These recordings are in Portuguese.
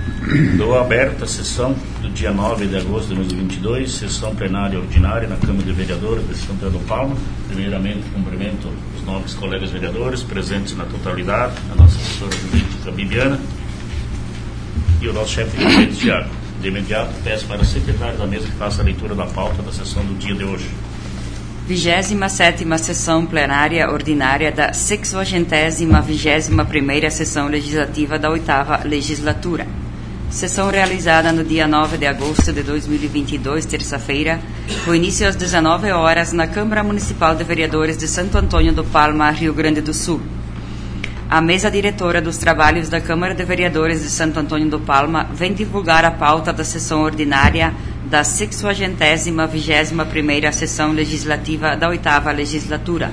Dou aberta a sessão do dia 9 de agosto de 2022, sessão plenária ordinária na Câmara de Vereadores de São Pedro do Palma. Primeiramente, cumprimento os novos colegas vereadores presentes na totalidade, a nossa assessora jurídica Bibiana e o nosso chefe de gabinete, Tiago. De imediato, peço para a secretária da mesa que faça a leitura da pauta da sessão do dia de hoje. 27ª Sessão Plenária Ordinária da 60ª Sessão Legislativa da 8ª Legislatura. Sessão realizada no dia 9 de agosto de 2022, terça-feira, com início às 19 horas na Câmara Municipal de Vereadores de Santo Antônio do Palma, Rio Grande do Sul. A mesa diretora dos trabalhos da Câmara de Vereadores de Santo Antônio do Palma vem divulgar a pauta da sessão ordinária da 60ª Sessão Legislativa da 8ª Legislatura.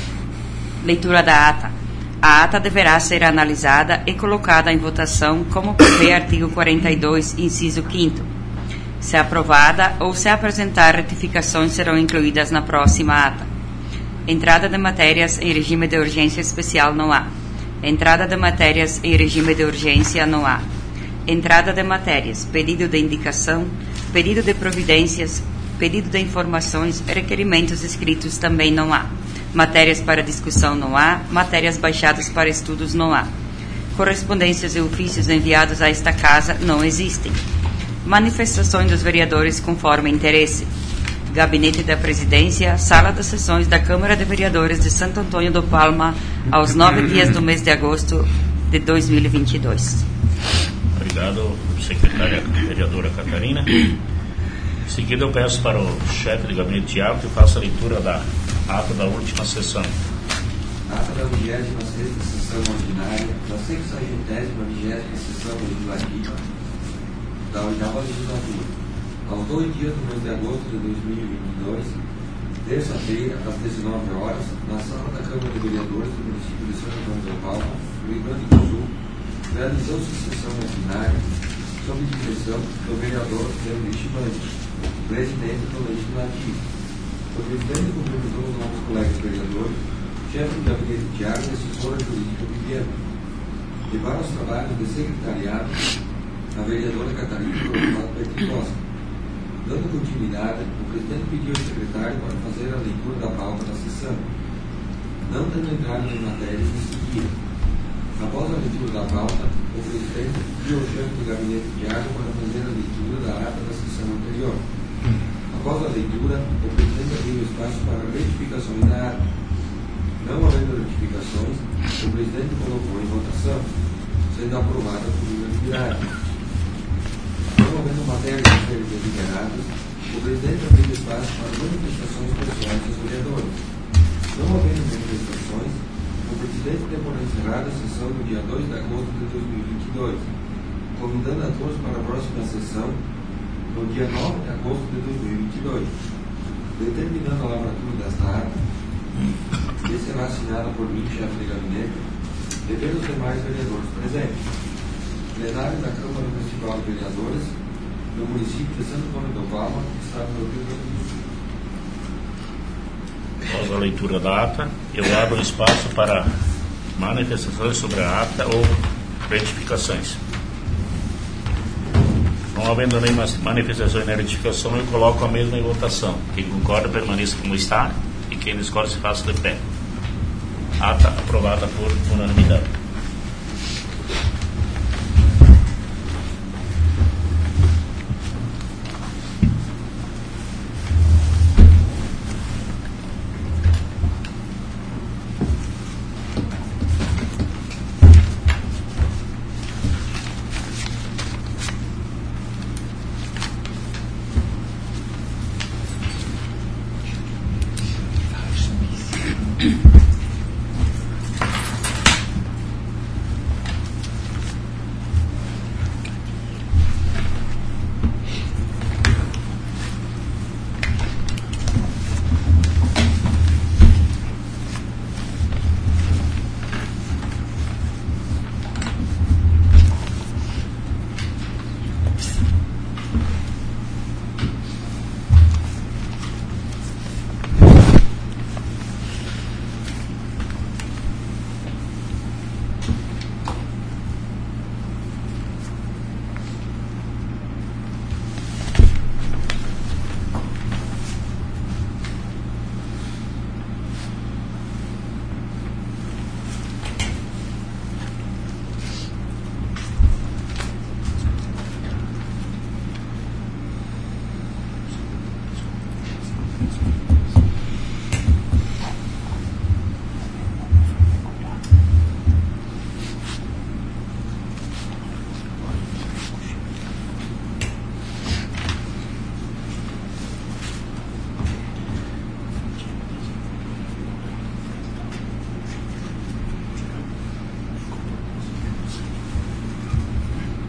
Leitura da ata. A ata deverá ser analisada e colocada em votação como prevê artigo 42, inciso 5º. Se aprovada ou se apresentar retificações, serão incluídas na próxima ata. Entrada de matérias em regime de urgência especial não há. Entrada de matérias em regime de urgência não há. Entrada de matérias, pedido de indicação, pedido de providências, pedido de informações, requerimentos escritos também não há. Matérias para discussão não há. Matérias baixadas para estudos não há. Correspondências e ofícios enviados a esta casa não existem. Manifestações dos vereadores conforme interesse. Gabinete da Presidência, Sala das Sessões da Câmara de Vereadores de Santo Antônio do Palma, aos 9 dias do mês de agosto de 2022. Obrigado, secretária vereadora Catarina. Em seguida, eu peço para o chefe de gabinete, Tiago, que faça a leitura da ata da última sessão. Ata da 26ª Sessão Ordinária da 60ª Sessão Legislativa da 8ª Legislatura. Aos 2 dias do mês de agosto de 2022, terça-feira, às 19 horas, na sala da Câmara de Vereadores do município de Santo Antônio do Palma, Rio Grande do Sul, realizou-se sessão ordinária sob direção do vereador Leonir Bandi, presidente do Legislativo. O presidente cumprimentou os novos colegas vereadores, chefe de gabinete Tiago e assessora jurídica Bibiana. Levaram os trabalhos de secretariado a vereadora Catarina Costa. Dando continuidade, o presidente pediu ao secretário para fazer a leitura da pauta da sessão, não tendo entrado em matérias em seguida. Após a leitura da pauta, o presidente pediu ao chefe do gabinete Tiago para fazer a leitura da ata da sessão anterior. Após a leitura, o presidente abriu espaço para retificações da ata. Não havendo retificações, o presidente colocou em votação, sendo aprovada por unanimidade. Não havendo matérias a serem deliberadas, o presidente abriu espaço para manifestações pessoais dos vereadores. Não havendo manifestações, o presidente deu por encerrada a sessão no dia 2 de agosto de 2022, convidando a todos para a próxima sessão no dia 9 de agosto de 2022, determinando a lavratura desta ata, que será assinada por mim, chefe de gabinete, e pelos demais vereadores presentes. Plenário da Câmara Municipal de Vereadores do município de Santo Antônio do Palma, estado do Rio Grande do Sul. Após a leitura da ata, eu abro espaço para manifestações sobre a ata ou retificações. Não havendo nenhuma manifestação nem retificação, eu coloco a mesma em votação. Quem concorda permaneça como está e quem discorda se faça de pé. Ata aprovada por unanimidade.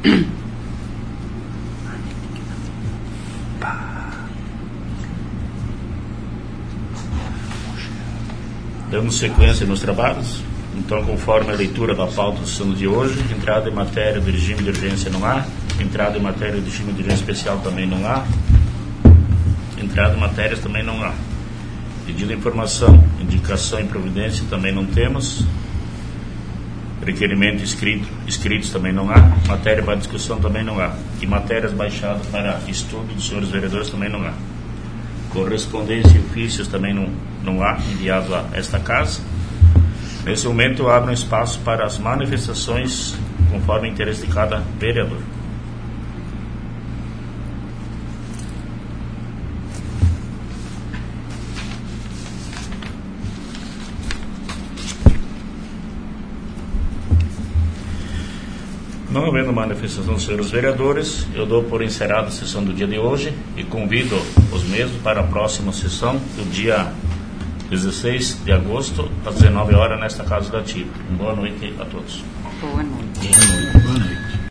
Damos sequência nos trabalhos. Então, conforme a leitura da pauta do sessão de hoje, entrada em matéria do regime de urgência não há, entrada em matéria do regime de urgência especial também não há, entrada em matérias também não há. Pedido de informação, indicação e providência também não temos. Requerimento escritos também não há. Matéria para discussão também não há. E matérias baixadas para estudo dos senhores vereadores também não há. Correspondência e ofícios também não há enviado a esta casa. Nesse momento eu abro um espaço para as manifestações conforme o interesse de cada vereador. Não havendo manifestação dos senhores vereadores, eu dou por encerrada a sessão do dia de hoje e convido os mesmos para a próxima sessão do dia 16 de agosto, às 19 horas, nesta Casa Legislativa. Boa noite a todos. Boa noite. Boa noite.